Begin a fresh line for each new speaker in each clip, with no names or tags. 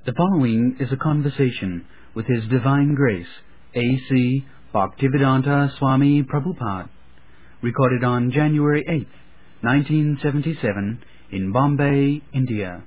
The following is a conversation with His Divine Grace, A.C. Bhaktivedanta Swami Prabhupada, recorded on January 8, 1977, in Bombay, India.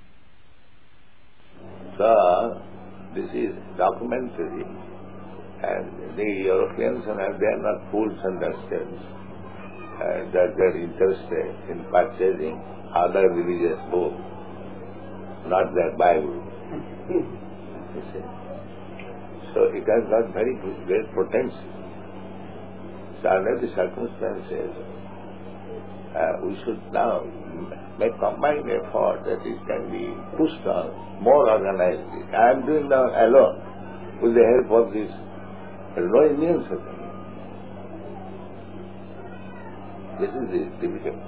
So, this is documentary, and the Europeans, they are not fools, understand, that they are interested in purchasing other religious books, not their Bible. You see. So it has got very great potential. So under the circumstances, we should now make combined effort that it can be pushed on more organizedly. I am doing now alone with the help of this no Indian society. This is the difficulty.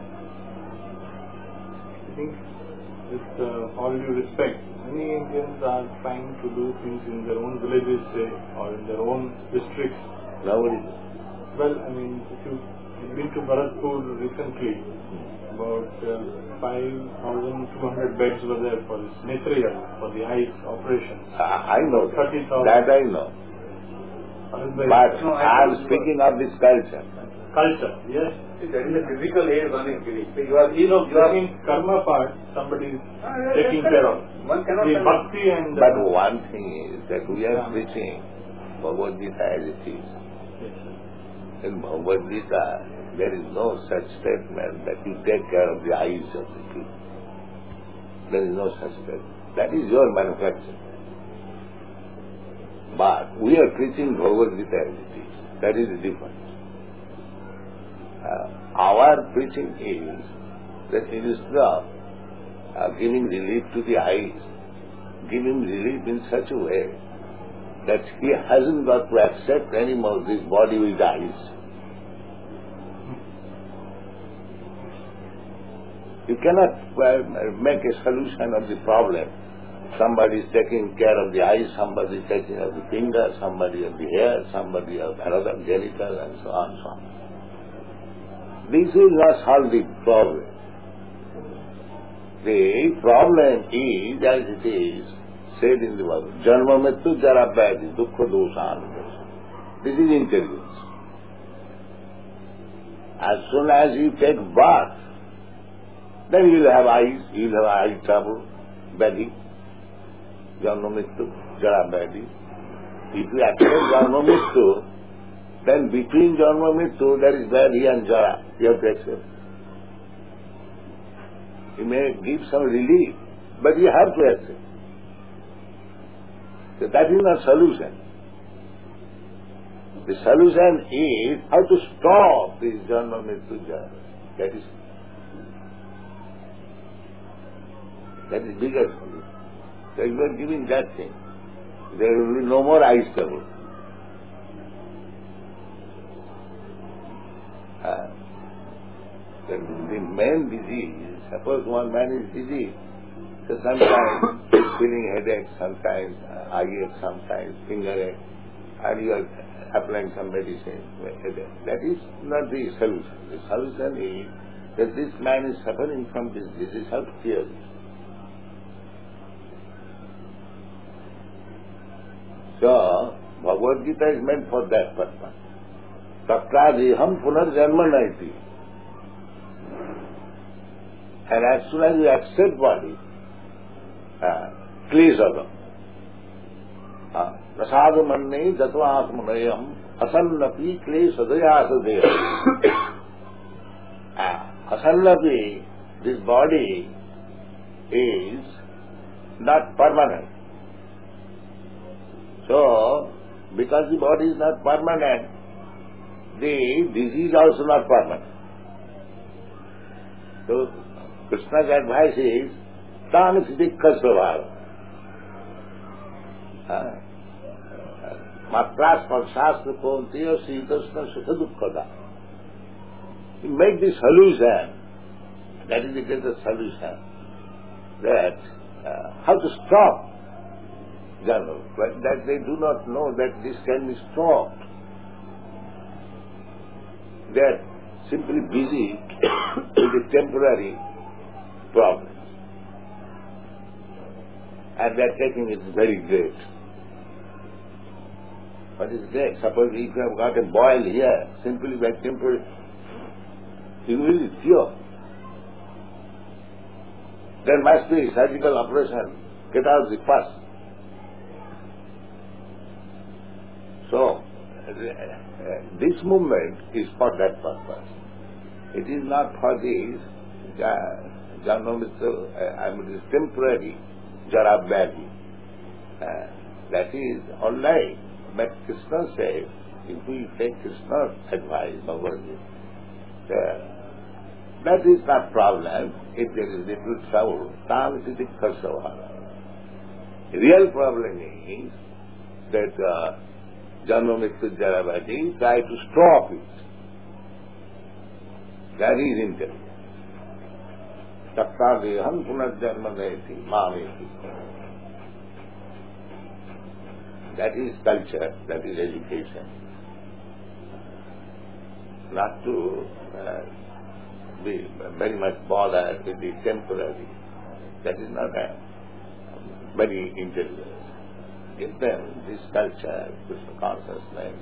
I think with all due respect, many Indians are trying to do things in their own villages, say, or in their own districts.
Nobody.
Well, I mean, if you've been to Bharatpur recently, about 5,200 beds were there for this Netrayal, for the eyes operation.
I know
30,000.
that I know. But no, I am speaking of this culture.
Culture, yes.
There is a physical aid one is giving. So
you are in karma part, somebody is taking care of.
One cannot
the bhakti and...
But one thing is that we are preaching Bhagavad Gita as it is.
Yes.
In Bhagavad Gita, there is no such statement that you take care of the eyes of the people. There is no such statement. That is your manufacture. But we are preaching Bhagavad Gita as it is. That is the difference. Our preaching is that instead of giving relief to the eyes, give him relief in such a way that he hasn't got to accept anymore this body with eyes. You cannot make a solution of the problem. Somebody is taking care of the eyes, somebody is taking care of the finger, somebody of the hair, somebody of another genital, and so on and so on. This will not solve the problem. The problem is, as it is said in the Bible, Janma Mrityu Jara Vyadhi Dukkha Dosha Anubhava. This is intelligence. As soon as you take birth, then you will have eyes, you will have eye trouble, Vyadhi, Janma Mrityu Jara Vyadhi. If you accept Janma Mrityu, then between Janma Mrityu there is Vyadhi and Jara. You have to accept. You may give some relief, but you have to accept. So that is not solution. The solution is how to stop this Janma Mrityu Jara. That is bigger solution. So you are giving that thing. There will be no more eye trouble. The main disease, suppose one man is diseased, so sometimes he is feeling headache, sometimes eye ache, sometimes finger ache, and you are applying some medicine for headache. That is not the solution. The solution is that this man is suffering from this disease, how to cure it. So, Bhagavad Gita is meant for that purpose. Tattradiham punarjanma naiti. And as soon as you accept body, klesada. Prasada manne jatva atmanayam asannapi klesadaya asadaya. Asannapi, this body is not permanent. So, because the body is not permanent, the disease also not permanent. So, Krishna's advice is, Tan Siddhikha Svabhava. Matra Sparshastra Pontiya Sri Krishna Sukha Dukkhada. You make the solution, that is the greatest solution, that how to stop Janma, but that they do not know that this can be stopped. They are simply busy with the temporary problems. and they are taking it very great. What is great? Suppose if you have got a boil here, simply by temporary, you will cure. There must be surgical operation, get out the pus. So, this movement is for that purpose. It is not for this temporary jara valley. That is all right. But Krishna says, if we take Krishna's advice, Bhagavad Gita, that is not problem. If there is little trouble, real problem is that Janma Mrityu Jara Vyadhi try to stop it. That is intelligence. Tattadeham punarjanma dayati mameti. That is culture, that is education. Not to be very much bothered with the temporary. That is not a very intelligent. Give them this culture, Krishna consciousness.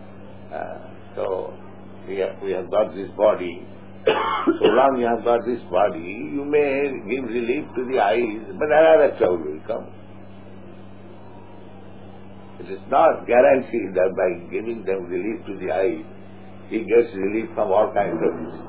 So we have got this body. So long you have got this body, you may give relief to the eyes, but another trouble will come. It is not guaranteed that by giving them relief to the eyes, he gets relief from all kinds of disease.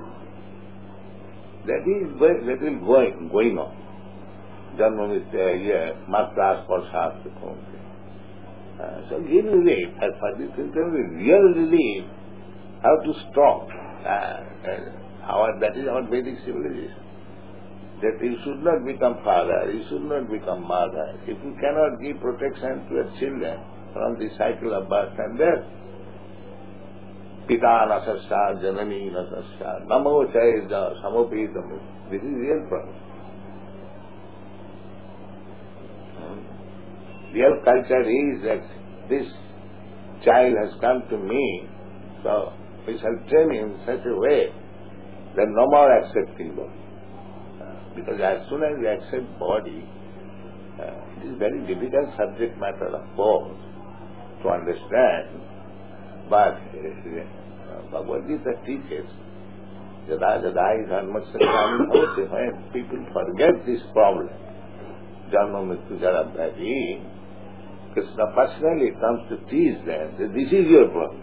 That is going on. Janma Mrityu Matra Sparshat Kunti. So give relief. As for this real relief, how to stop. That is our Vedic civilization. That you should not become father, you should not become mother. If you cannot give protection to your children from the cycle of birth and death, Pita nasasya, janani nasasya, namo chayda, samopitam. This is real problem. Real culture is that this child has come to me, so we shall train him in such a way that no more accepting body. Because as soon as we accept body, it is very difficult subject matter of course to understand, but Bhagavad Gita teaches when people forget this problem, Janma Mrityu Jara Vyadhi, Krishna personally comes to teach them that this is your problem.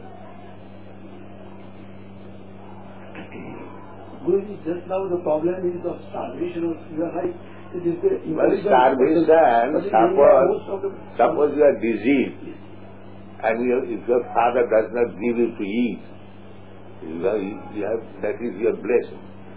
Guruji, just now the problem is of starvation. You are right. It is the
starvation, suppose you are diseased, and if your father does not give you to eat, that is your blessing.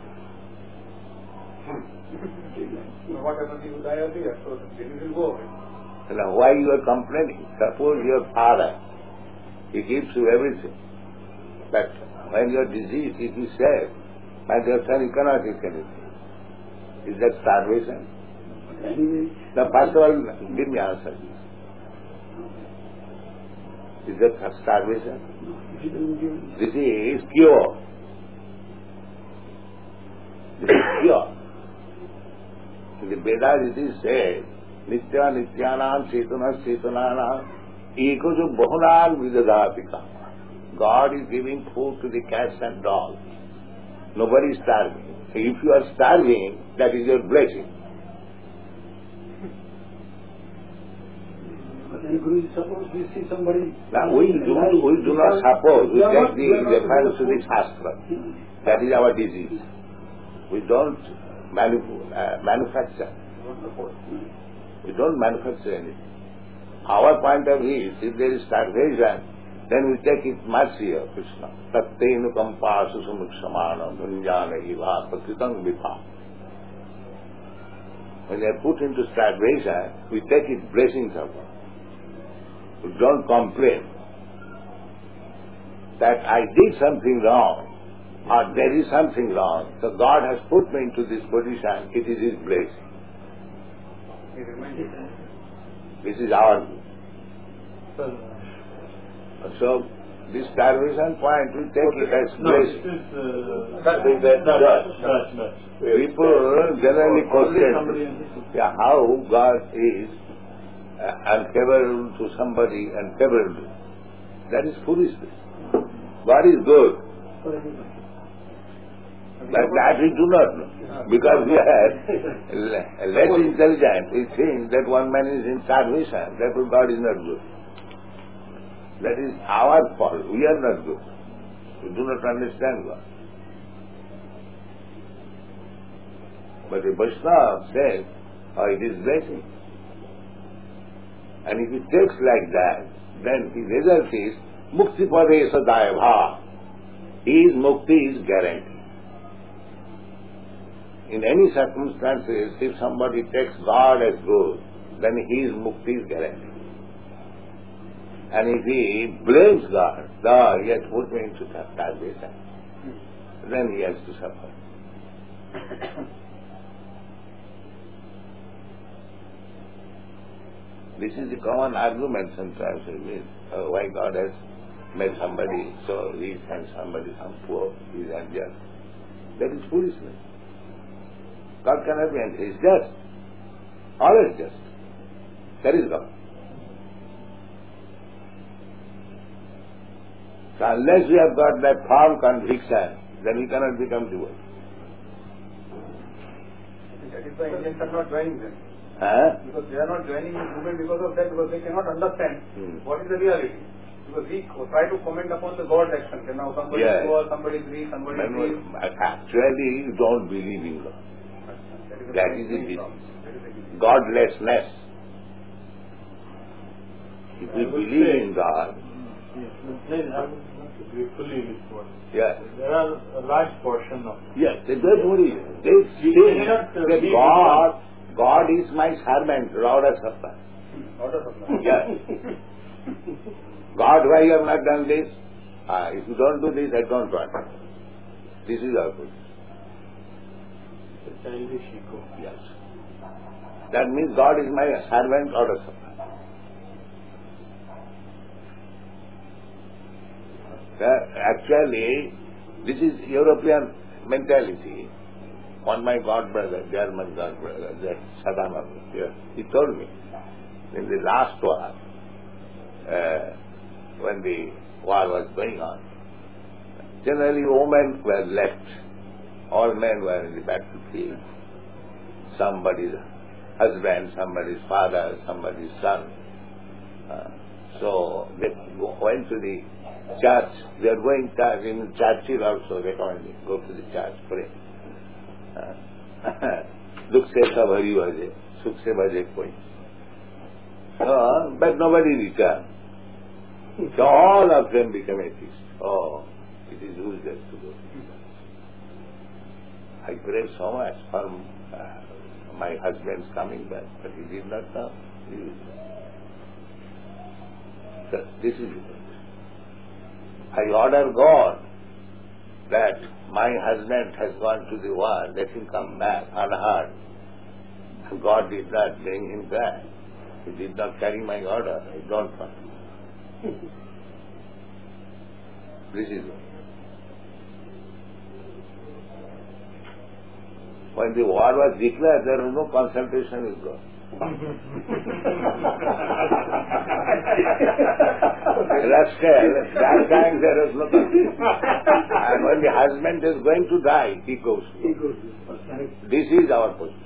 What happens if you die earlier? So the disease will go away.
Now, why you are complaining? Suppose your father, he gives you everything. But when you are diseased, if he says, my dear son, you cannot eat anything. Is that starvation? Now, first of all, give me answer. Is that starvation? This is cure. This is cure. In the Vedas it is said, Nitya Nityanam Chetana Chetananam Eko jo Bahunan Vidadatika. God is giving food to the cats and dogs. Nobody is starving. If you are starving, that is your blessing.
Suppose we see somebody...
Now we do not suppose, we take the reference to the Shastra. That is our disease. We don't manufacture. We don't manufacture anything. Our point of view is, if there is starvation, then we take it mercy of Krishna. Tattenu kampasu sumuksamana dhunjana iva pakritang vipa. When they are put into starvation, we take it blessings of God. We don't complain that I did something wrong or there is something wrong. So God has put me into this position, it is His blessing. This is our view. So, this starvation point, we take it as blessing. People generally question how God is unfavorable to somebody and favorable. That is foolishness. God is good. But that we do not know. Because we are less intelligent. We think that one man is in starvation, therefore God is not good. That is our fault. We are not good. We do not understand God. But a Vaishnava says, oh, it is blessing. And if he takes like that, then the result is Mukti Pade Sadaya Bhava. His Mukti is guaranteed. In any circumstances, if somebody takes God as good, then his Mukti is guaranteed. And if he blames God, he has put me into starvation, then he has to suffer. This is the common argument sometimes with why God has made somebody so rich and somebody so poor, he is unjust. That is foolishness. God cannot be unjust. He is just. Always just. That is God. So unless we have got that firm conviction, then we cannot become devotees.
That is why Indians are not joining them.
Because
they are not joining the movement because of that, because they cannot understand what is the reality. Because we try to comment upon the God's action. Now somebody is poor, somebody is rich, somebody is rich.
Actually, you don't believe in God. That is it. Godlessness. If we believe in God, yes.
There are a large portion of
yes, they don't worry. They think that God is my servant, Lord of Supply. Yes. God, why you have not done this? If you don't do this, I don't want it. This is our position.
childish ego.
Yes. That means God is my servant, Lord of Supply. Actually, this is European mentality. On my god brother, German god brother, that Saddam Hussein, he told me in the last war, when the war was going on, generally women were left. All men were in the battlefield. Somebody's husband, somebody's father, somebody's son. So they went to the church. They are going to, in Churchill also recommended, go to the church, pray. Dukh se sab hari bhaje, sukh se bhaje koi. But nobody returned. So all of them became atheists. Oh, it is useless to go. I prayed so much for my husband's coming back, but he did not come. So this is it. I order God that my husband has gone to the war, let him come back unhurt. And God did not bring him back. He did not carry my order. I don't want it. This is it. When the war was declared, there was no consultation with God. Rascal, that time there was no consultation. And when the husband is going to die, he goes. This is our position.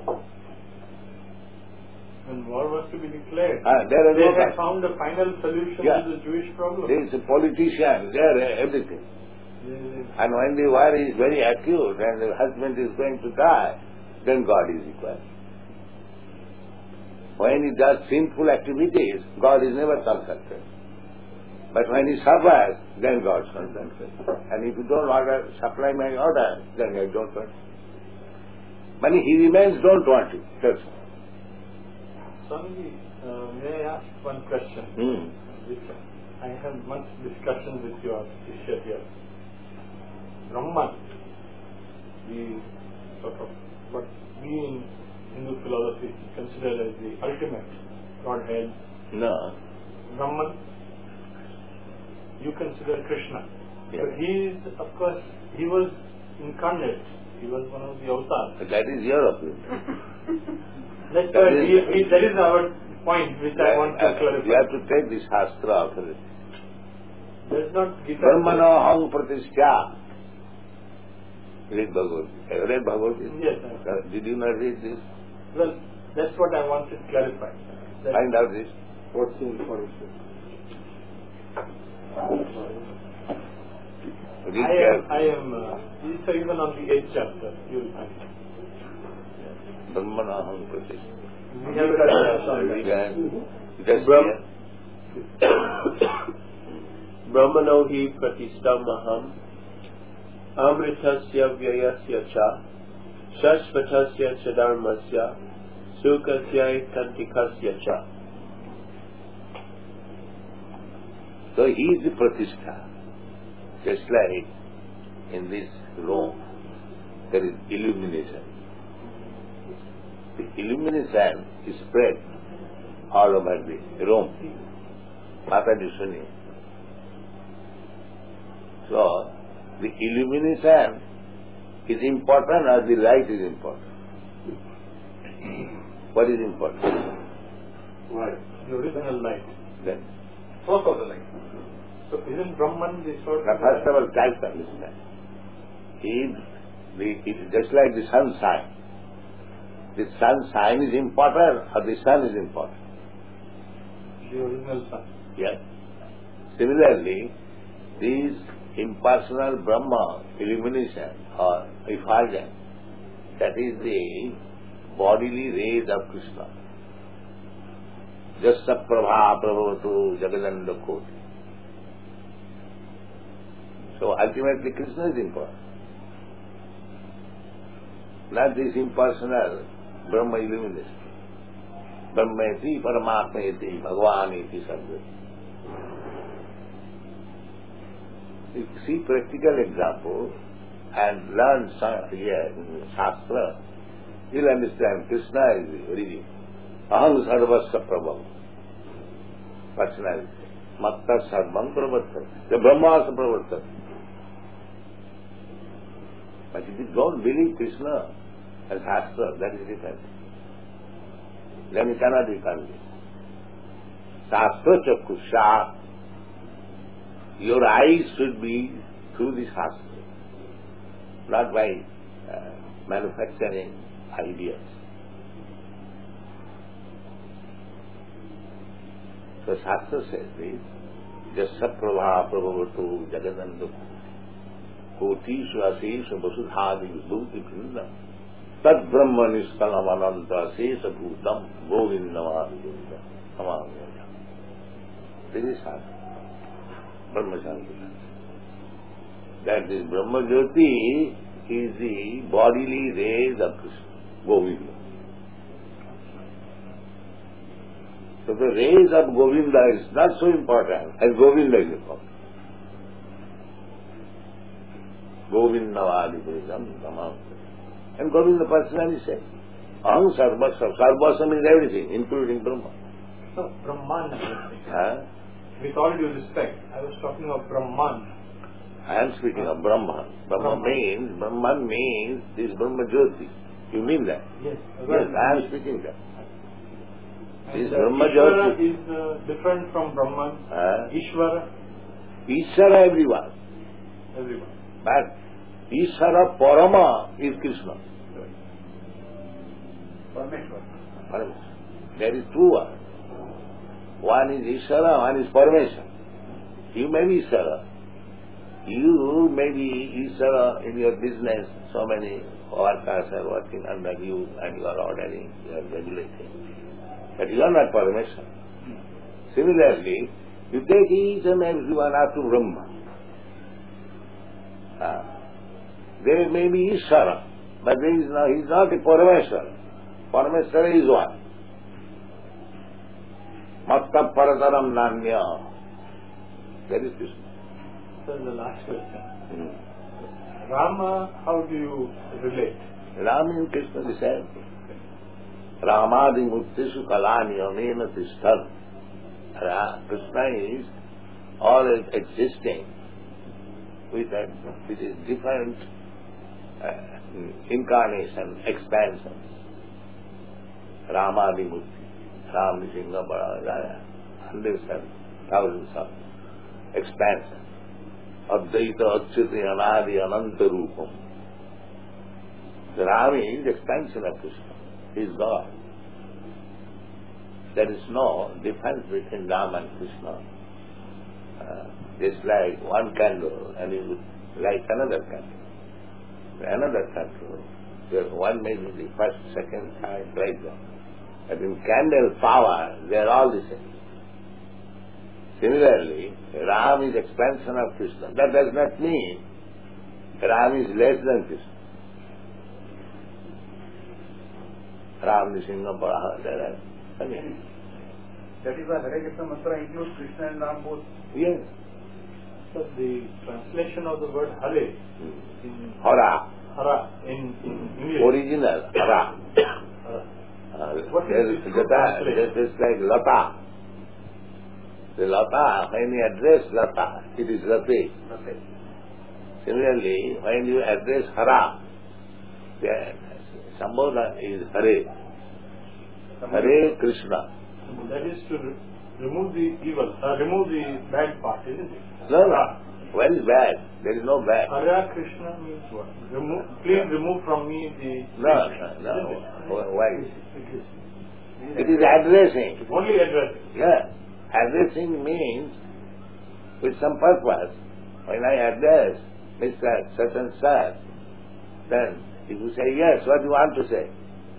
When war was to be declared,
they
had found a final solution to the Jewish problem.
There is a politician, there, everything. And when the war is very acute and the husband is going to die, then God is required. When he does sinful activities, God is never consulted. But when he suffers, then God is consulted. And if you don't supply my order, then I don't want it. But he remains, don't want it. That's all.
Swamiji, may I ask one question? Which I have much discussion with your teacher here. Brahman, the sort of what we in Hindu philosophy consider as the ultimate Godhead.
No.
Brahman, you consider Krishna.
Yeah.
But he is, of course, he was incarnate. He was one of the avatars.
That is your opinion.
That is our point which I want to clarify.
You have to take this Shastra authority.
There is not Gita.
Brahmano hang pratishtha. Read Bhagavad Gita. Read Bhagavad Gita?
Yes.
Did you not read this?
Well, that's what I wanted to clarify.
Find out this.
1446.
Read carefully.
I am so even on the 8th chapter, you will find it.
Brahmana hang pratishtha.
We have read
Just
Brahmano hi pratistamaham amritasya vyayasya cha shashvatasya chadarmasya sukasya kantikasya cha.
So he is the pratishtha. Just like in this Rome, there is illumination. The illumination is spread all over the Rome. Mata Dishuni. So, the illumination is important or the light is important? What is important?
Right. The original light.
Then,
Source of the light.
So isn't Brahman the source?
now first of all, try to understand. It's just like the sunshine. The sunshine is important or the sun is important?
The original sun.
Yes. Similarly, this impersonal Brahma illumination or effulgence, that is the bodily rays of Krishna. Jasa prabha prabhavatu jagadanda koti. So ultimately Krishna is important. Not this impersonal Brahma illumination. Brahmeti paramatmeti bhagavaniti sabda. You see practical example and learn here in Shastra, you'll understand Krishna is the origin. Aham sarvasya prabhav. Personality. Matta sarvam pravartata. The Brahma is pravartata. But if you don't believe Krishna and Shastra, that is different. Then you cannot be convinced. Shastra chakusha. Your eyes should be through the Shastra, not by manufacturing ideas. So Shastra says this, Jasa prabha prabhavatu jagadanda kotishu asesha vasudhadi vibhuti bhinna tad brahma niskalam ananta asesha bhutam govindamadi govindam. This is Shastra. Brahma-shanti. That this Brahma-jyoti is the bodily rays of Krishna, Govinda. So the rays of Govinda is not so important as Govinda is important. Govindavadi Bhajam Tamam. And Govinda personally said, Aham Sarvasya. Sarvasya means everything, including Brahma.
So Brahman.
Huh?
With all due respect, I was talking of Brahman.
I am speaking of Brahman. Brahman means this Brahma Jyoti. You mean that?
Yes.
Yes, I am speaking that. This
And
Brahma
Ishvara
Jyoti
is different from Brahman. Ishvara,
Ishvara everyone.
everyone.
But Ishvara Parama is Krishna.
Parameshwar.
There is two one. One is Ishvara, one is Parameshwar. You may be Ishvara. You may be Ishvara in your business. So many workers are working under you and you are ordering, you are regulating. But you are not Parameshwar. Similarly, you take each and every one up to Brahma. There may be Ishvara, but he is not a Parameshwar. Parameshwar is one. Matta parataram nanya. That is Krishna.
So the last question. Rama, how do you relate?
Rama and Krishna the same. Ramadi muktishu kalani amena tishthar. Krishna is always existing with his different incarnation, expansions. Ramadi mukti. Ram Nishinga Bada, hundreds and thousands of expansion. Advaita Achyuti Anadi Ananta Rupam. The Ram is expansion of Krishna. He is God. There is no difference between Ram and Krishna. Just like one candle and you light another candle. Another candle. One may be the first, second, third, like that. But in candle power, they are all the same. Similarly, Ram is expansion of Krishna. That does not mean Ram is less than Krishna. Ram Nishinga Paraha, there are again.
That is why Hare Krishna mantra includes Krishna and Ram both.
Yes.
So the translation of the word Hare in
Hara.
Hara in English.
Original, Hara.
What is the true translation?
That is like Lata. The Lata, when you address Lata, it is Rati. Similarly, when you address Hara, the Sambodha is Hare. Hare Krishna.
That is to remove the evil, remove the bad part, isn't it?
No. Where is bad? There is no bad.
Hare Krishna means what? Please remove from me the...
No. Why? It is addressing.
Only addressing.
Yeah. Addressing means with some purpose. When I address Mr. Such and such, then if you say yes, what do you want to say?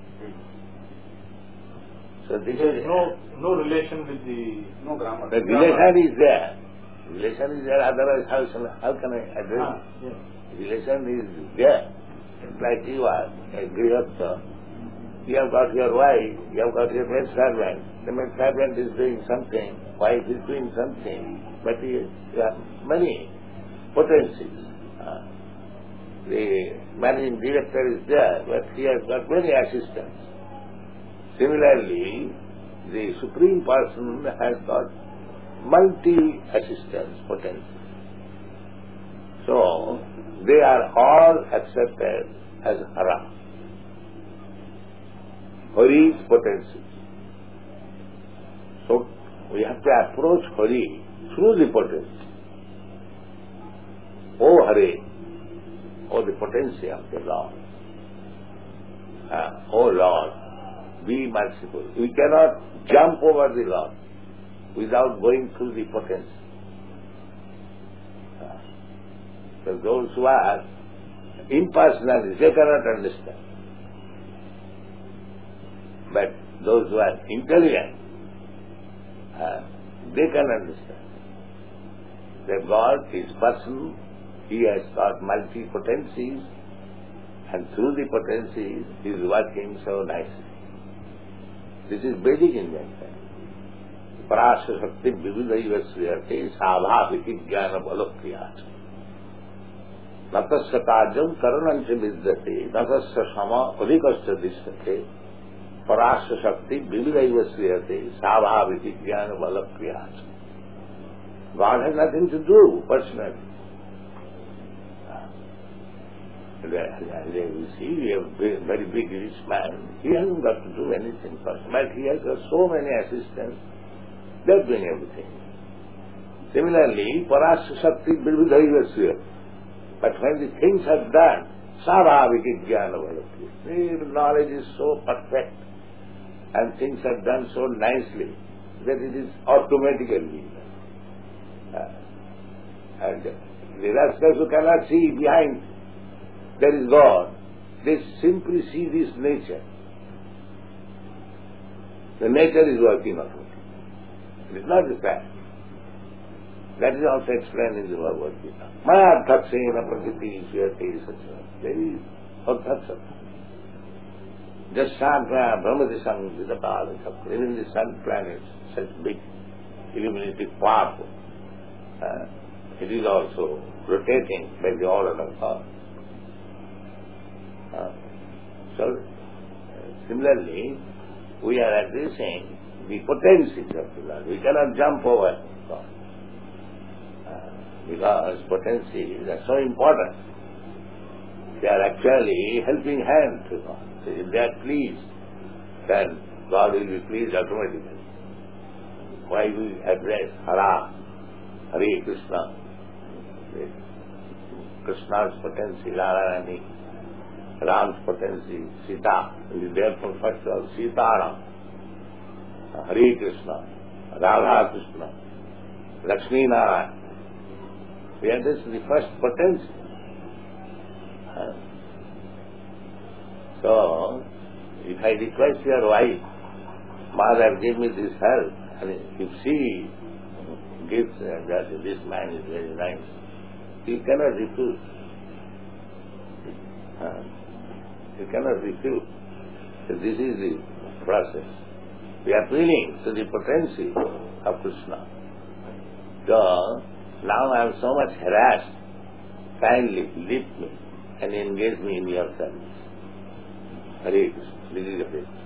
So this
There
is
is no relation with the...
No grammar.
the relation is there. Relation is there, otherwise how can I address it?
Yes.
Relation is there. It's like you are a grihastha. You have got your wife, you have got your maid servant. The maid servant is doing something, wife is doing something, but you have many potencies. The managing director is there, but he has got many assistants. Similarly, the Supreme Person has got multi-assistants potencies. So, they are all accepted as Hara. Hari's potencies. So, we have to approach Hari through the potency. O Hare, O the potency of the Lord. O Lord, be merciful. We cannot jump over the Lord without going through the potency. So those who are impersonalists, they cannot understand. But those who are intelligent, they can understand. That God is person, He has got multi-potencies, and through the potencies He is working so nicely. This is Vedic invention. Parasya Shakti Vividaiva Sriyate Sabhaviti Jnana Balakriyat. Natasya Tajam Karanancha Vidyate Natasya Sama Adhikasya Dishyate Parasya Shakti Vividaiva Sriyate Sabhaviti Jnana Balakriyat. God has nothing to do personally. You see, we have a very big rich man. He hasn't got to do anything personally, but he has got so many assistants. They are doing everything. Similarly, Parasya Shakti Vividaiva Sriyate. But when the things are done, Sabhaviti Jnana Balakriyat. The knowledge is so perfect and things are done so nicely that it is automatically done. And the rascals who cannot see behind there is God, they simply see this nature. The nature is working on it. It is not the fact. That is also explained in the Bhagavad Gita. Maya Tatsena Prakriti Suyate Sacha. There is Tatsat. Just Santana Brahmadisang Vidapala Chakra. Even the sun planets, such big, illuminative, powerful. It is also rotating by the order of God. So, similarly, we are addressing the potencies of the Lord. We cannot jump over God. Because potencies are so important. They are actually helping hand to God. So if they are pleased, then God will be pleased automatically. Why we address Hara, Hare Krishna? Krishna's potency, Radharani, Ram's potency, Sita. Therefore, first of all, Sita Ram, Hare Krishna, Radha Krishna, Lakshmi Narayan. We address the first potency. So, if I request your wife, Mother, give me this help, and if she gives that this man is very nice, you cannot refuse. You cannot refuse. So this is the process. We are appealing to the potency of Krishna. So, now I am so much harassed. Kindly lift me and engage me in your service. Hare Krishna. This is the place.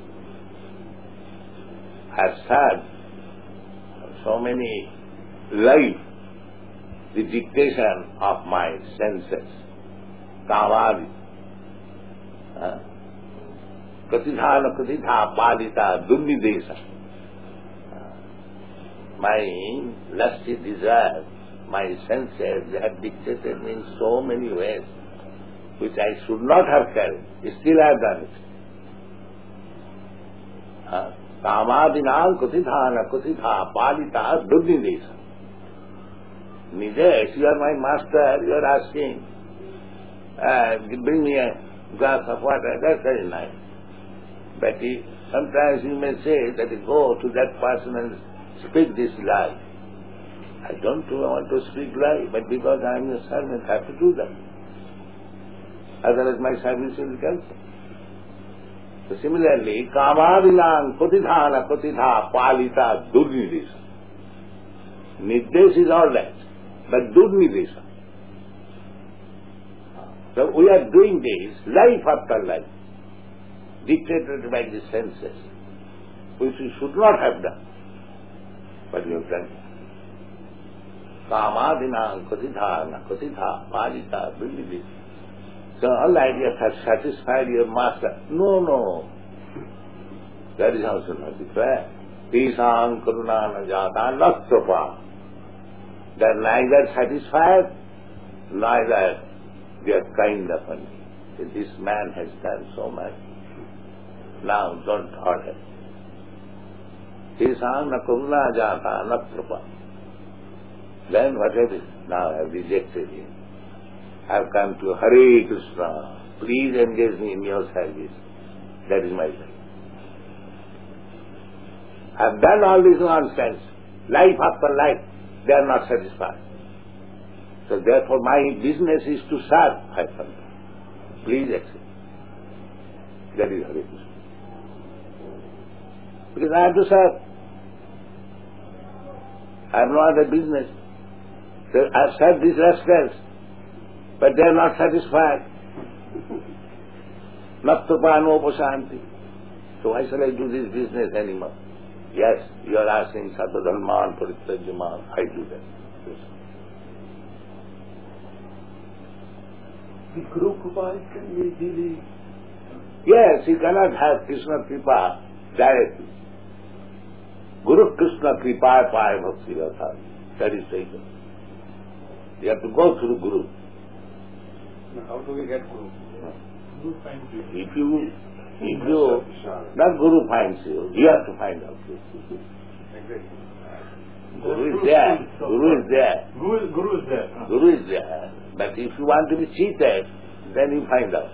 I have served so many life, the dictation of my senses. Kamadi. Katitha na katitha palita dunnidesa. My lusty desire, my senses, they have dictated me in so many ways, which I should not have carried. Still I have done it. Kamadinam kutithana kutitha palita dunnidesa. Nidesh, you are my master, you are asking, bring me a glass of water, that's very nice. But sometimes you may say that you go to that person and speak this lie. I don't want to speak lie, but because I am your servant, I have to do that. Otherwise my service will be cancelled. So similarly, Kamadinam kutithana kutitha palita durnidesa. Niddesh is all that, but durnidesa. So we are doing this life after life, dictated by the senses, which we should not have done, but we have done it. Kamadinam kutithana kutitha palita durnidesa. So all ideas have satisfied your master. No. That is also not the fair. Tisang karunana jata nastrapa. They are neither satisfied, neither they are kind upon me. This man has done so much. Now don't order. Tisang karunana jata nastrapa. Then what have you? Now I have rejected him. I have come to Hare Krishna. Please engage me in your service. That is my life. I have done all this nonsense. Life after life, they are not satisfied. So therefore my business is to serve. I have come. Please accept. That is Hare Krishna. Because I have to serve. I have no other business. So I have served these rascals. But they are not satisfied. Nattapano pasanti. So why shall I do this business anymore? Yes, you are asking Satadharman Paritrajaman. I do that. Yes.
The Guru Kripa can be really...
Yes, he cannot have Krishna Kripa directly. Guru Krishna Kripa Paya Bhakti Ratha. That is taken. You have to go through Guru.
How do we get Guru?
Guru finds you.
If you, not Guru finds you, you have to find out.
Exactly.
Guru is there. Guru is there.
Guru is there.
Guru is there. But if you want to be cheated, then you find out.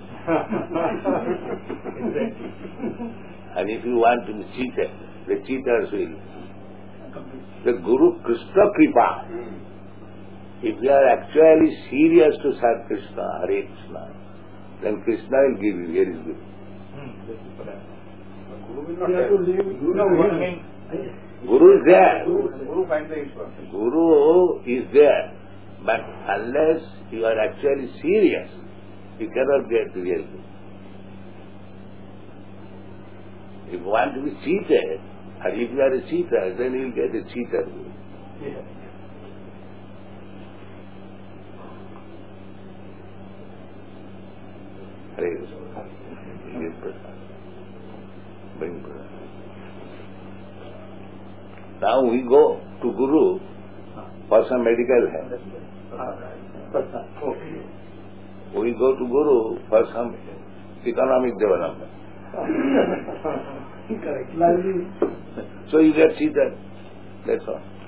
And if you want to be cheated, the cheaters will. The Guru Krishna Kripa. If you are actually serious to serve Krishna, Hare Krishna, then Krishna will give you. Here is Guru.
Guru will not help.
Guru is there.
Guru finds the Ishwar.
Guru is there. But unless you are actually serious, you cannot get the real Guru. If you want to be cheated, and if you are a cheater, then you will get a cheater Guru.
Yeah.
Hare Krishna. Bring Prasad. Now we go to Guru for some medical help. We go to Guru for some economic development.
Correct.
So you get seated. That's all.